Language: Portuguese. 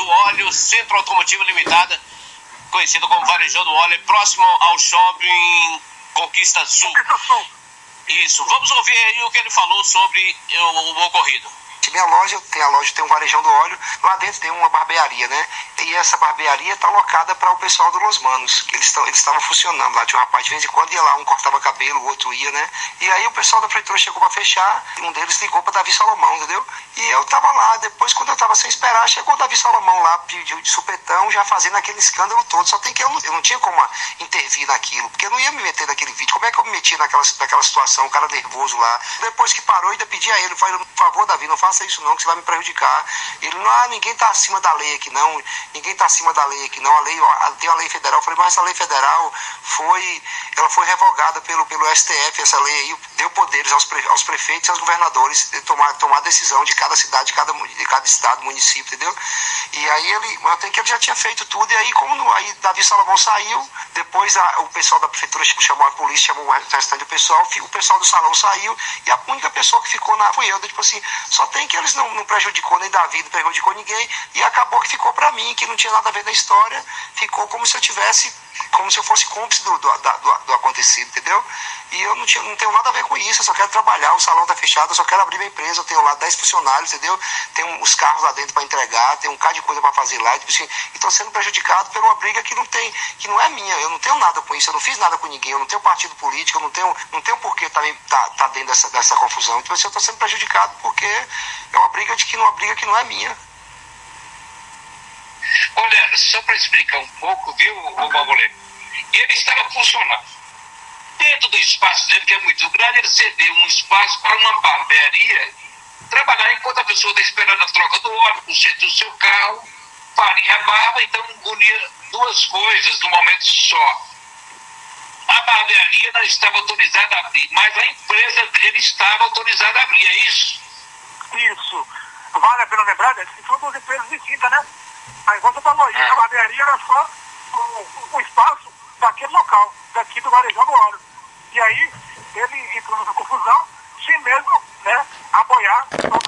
do Óleo, Centro Automotivo Limitada, conhecido como Varejão do Óleo, próximo ao shopping Conquista Sul. Isso, vamos ouvir aí o que ele falou sobre o ocorrido. Minha loja, tem um Varejão do Óleo, lá dentro tem uma barbearia, né? E essa barbearia está alocada para o pessoal do Los Manos, que eles estavam funcionando lá. Tinha um rapaz de vez em quando ia lá, um cortava cabelo, o outro ia, né? E aí o pessoal da prefeitura chegou para fechar, e um deles ligou para Davi Salomão, entendeu? E eu tava lá, depois quando eu tava sem esperar, chegou o Davi Salomão lá, pediu de supetão, já fazendo aquele escândalo todo. Só tem que eu não tinha como intervir naquilo, porque eu não ia me meter naquele vídeo. Como é que eu me meti naquela situação, o cara nervoso lá? Depois que parou, ainda pedi a ele, falei, por favor, Davi, não faça isso não, que você vai me prejudicar. Ele, não, ninguém está acima da lei aqui não, ninguém está acima da lei aqui não, tem a lei federal. Eu falei, mas essa lei federal ela foi revogada pelo STF, essa lei aí deu poderes aos prefeitos e aos governadores de tomar decisão de cada cidade, de cada estado, município, entendeu? E aí ele já tinha feito tudo, e aí aí Davi Salomão saiu, depois o pessoal da prefeitura chamou a polícia, chamou o restante do pessoal, o pessoal do salão saiu, e a única pessoa que ficou fui eu, tipo assim, só tem que eles não prejudicou nem Davi, não prejudicou ninguém, e acabou que ficou pra mim, que não tinha nada a ver na história, ficou como se eu fosse cúmplice do acontecido, entendeu? E eu não tenho nada a ver com isso, eu só quero trabalhar, o salão tá fechado, eu só quero abrir minha empresa, eu tenho lá 10 funcionários, entendeu? Tem os carros lá dentro para entregar, tem um bocado de coisa para fazer lá, tipo assim, e tô sendo prejudicado por uma briga que não é minha, eu não tenho nada com isso, eu não fiz nada com ninguém, eu não tenho partido político, eu não tenho porquê tá dentro dessa confusão. Então assim, eu tô sendo prejudicado porque é uma briga que não é minha. Olha, só para explicar um pouco, viu, o Babolê? Ele estava funcionando. Dentro do espaço dele, que é muito grande, ele cedeu um espaço para uma barbearia trabalhar enquanto a pessoa está esperando a troca do óleo, conserto do seu carro, faria a barba, então unia duas coisas no momento só. A barbearia não estava autorizada a abrir, mas a empresa dele estava autorizada a abrir, é isso? Isso. Vale a pena lembrar, né? Que são duas empresas distintas, né? Aí você falou aí, a barbearia era só o espaço daquele local, daqui do Varejão do Óleo. E aí, ele entrou nessa confusão, sem mesmo, né, apoiar